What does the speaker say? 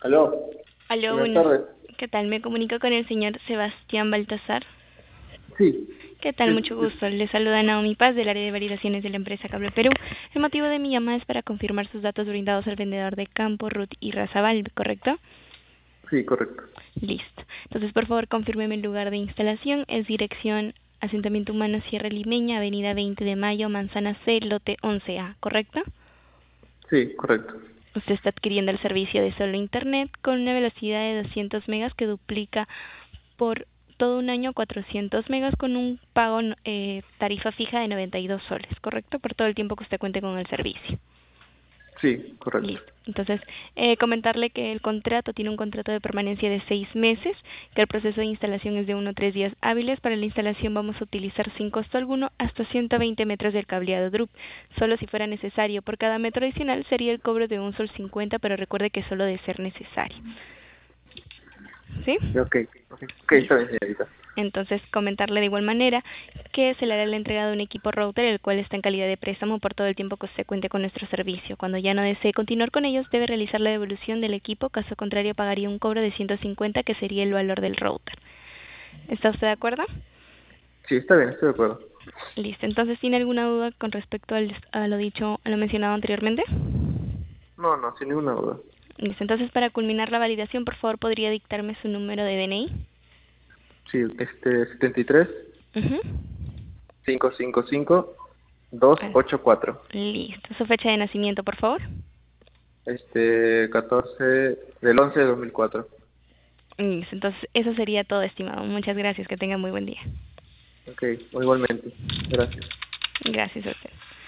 Aló, Aló, buenas buenas. tardes. ¿Qué tal? Me comunico con el señor Sebastián Baltasar. Sí, ¿Qué tal? sí, Mucho sí, gusto. Le saluda Naomi Paz del área de validaciones de la empresa Cable Perú. El motivo de mi llamada es para confirmar sus datos brindados al vendedor de Campo, Ruth y Razabal, ¿correcto? sí, correcto. Listo. Entonces, por favor, confírmeme el lugar de instalación. Es dirección Asentamiento Humano Sierra Limeña, Avenida 20 de Mayo, Manzana C, lote 11A, ¿correcto? Sí, correcto. Usted está adquiriendo el servicio de solo Internet con una velocidad de 200 megas que duplica por todo un año 400 megas con un pago tarifa fija de 92 soles, ¿correcto? Por todo el tiempo que usted cuente con el servicio. Sí, correcto. Listo. Entonces, comentarle que el contrato tiene un contrato de permanencia de 6 meses, que el proceso de instalación es de 1 a 3 días hábiles. Para la instalación vamos a utilizar sin costo alguno hasta 120 metros del cableado DRUP. Solo si fuera necesario. Por cada metro adicional sería el cobro de 1,50 sol, pero recuerde que solo de ser necesario. ¿Sí? Ok, ok, está Listo. bien, señorita. Entonces, comentarle de igual manera que se le hará la entrega de un equipo router, el cual está en calidad de préstamo por todo el tiempo que usted cuente con nuestro servicio. Cuando ya no desee continuar con ellos, debe realizar la devolución del equipo, caso contrario pagaría un cobro de 150, que sería el valor del router. ¿Está usted de acuerdo? Sí, está bien, estoy de acuerdo. Listo. Entonces, ¿tiene alguna duda con respecto a lo dicho, a lo mencionado anteriormente? No, no, sin ninguna duda. Listo. Entonces, para culminar la validación, por favor, ¿podría dictarme su número de DNI? Sí, 73 Ujú. 555 Ah, 284. listo. ¿Su fecha de nacimiento, por favor? 14 del 11 de 2004. Listo, entonces eso sería todo, estimado. Muchas gracias, que tenga muy buen día. Ok, igualmente. Gracias. Gracias a usted.